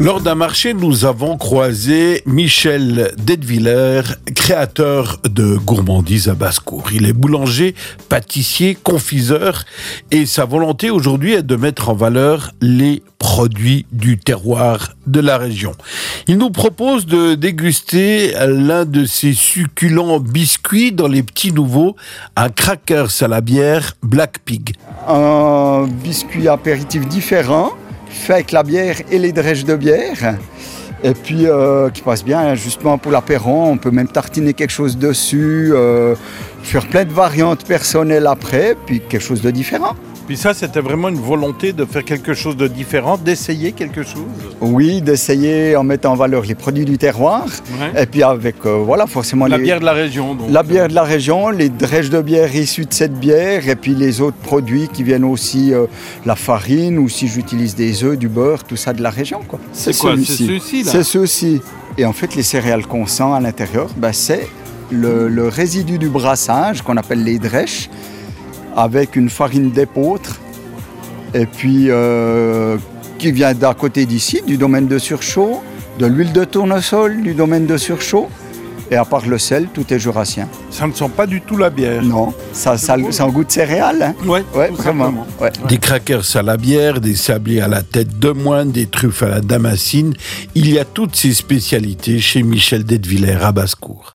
Lors d'un marché, nous avons croisé Michel Detwiller, créateur de gourmandises à basse-cour. Il est boulanger, pâtissier, confiseur et sa volonté aujourd'hui est de mettre en valeur les produits du terroir de la région. Il nous propose de déguster l'un de ses succulents biscuits dans les petits nouveaux, un crackers à la bière Black Pig. Un biscuit apéritif différent, fait avec la bière et les drèches de bière, et puis qui passe bien justement pour l'apéro. On peut même tartiner quelque chose dessus, faire plein de variantes personnelles après, puis quelque chose de différent. Puis ça, c'était vraiment une volonté de faire quelque chose de différent, d'essayer quelque chose. Oui, d'essayer en mettant en valeur les produits du terroir, et puis avec forcément la bière de la région. Donc. La bière de la région, les drèches de bière issues de cette bière, et puis les autres produits qui viennent aussi, la farine, ou si j'utilise des œufs, du beurre, tout ça de la région, quoi. C'est quoi, c'est ceux-ci là? C'est ceux-ci. Et en fait, les céréales qu'on sent à l'intérieur, c'est le résidu du brassage qu'on appelle les drèches, avec une farine d'épeautre, et puis qui vient d'à côté d'ici, du domaine de Surchaud, de l'huile de tournesol du domaine de Surchaud, et à part le sel, tout est jurassien. Ça ne sent pas du tout la bière. Non, ça a un goût de céréales. Hein. Ouais, vraiment. Ouais. Des crackers à la bière, des sablés à la tête de moine, des truffes à la damascine. Il y a toutes ces spécialités chez Michel Detwiller à basse-cour.